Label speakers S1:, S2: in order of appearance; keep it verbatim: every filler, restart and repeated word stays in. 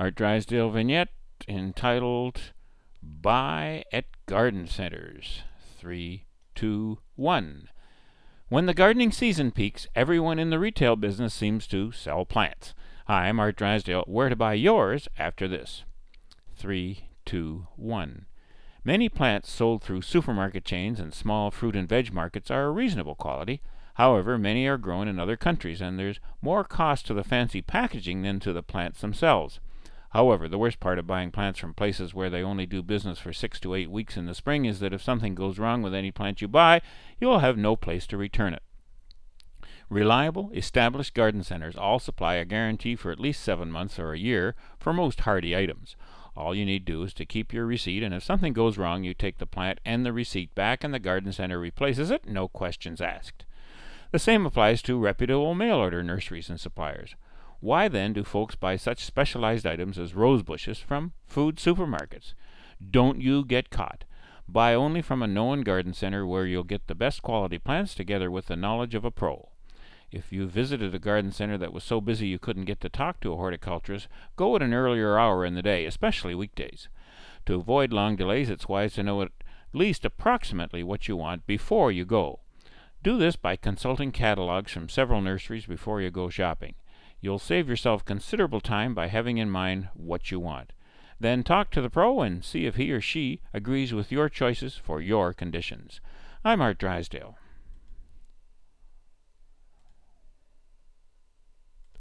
S1: Art Drysdale vignette entitled Buy at Garden Centers. Three, two, one. When the gardening season peaks, everyone in the retail business seems to sell plants. Hi, I'm Art Drysdale. Where to buy yours after this? Three, two, one. Many plants sold through supermarket chains and small fruit and veg markets are reasonable quality. However, many are grown in other countries, and there's more cost to the fancy packaging than to the plants themselves. However, the worst part of buying plants from places where they only do business for six to eight weeks in the spring is that if something goes wrong with any plant you buy, you'll have no place to return it. Reliable, established garden centers all supply a guarantee for at least seven months or a year for most hardy items. All you need to do is to keep your receipt, and if something goes wrong, you take the plant and the receipt back and the garden center replaces it, no questions asked. The same applies to reputable mail-order nurseries and suppliers. Why then do folks buy such specialized items as rose bushes from food supermarkets? Don't you get caught. Buy only from a known garden center where you'll get the best quality plants together with the knowledge of a pro. If you visited a garden center that was so busy you couldn't get to talk to a horticulturist, go at an earlier hour in the day, especially weekdays. To avoid long delays, it's wise to know at least approximately what you want before you go. Do this by consulting catalogs from several nurseries before you go shopping. You'll save yourself considerable time by having in mind what you want. Then talk to the pro and see if he or she agrees with your choices for your conditions. I'm Art Drysdale.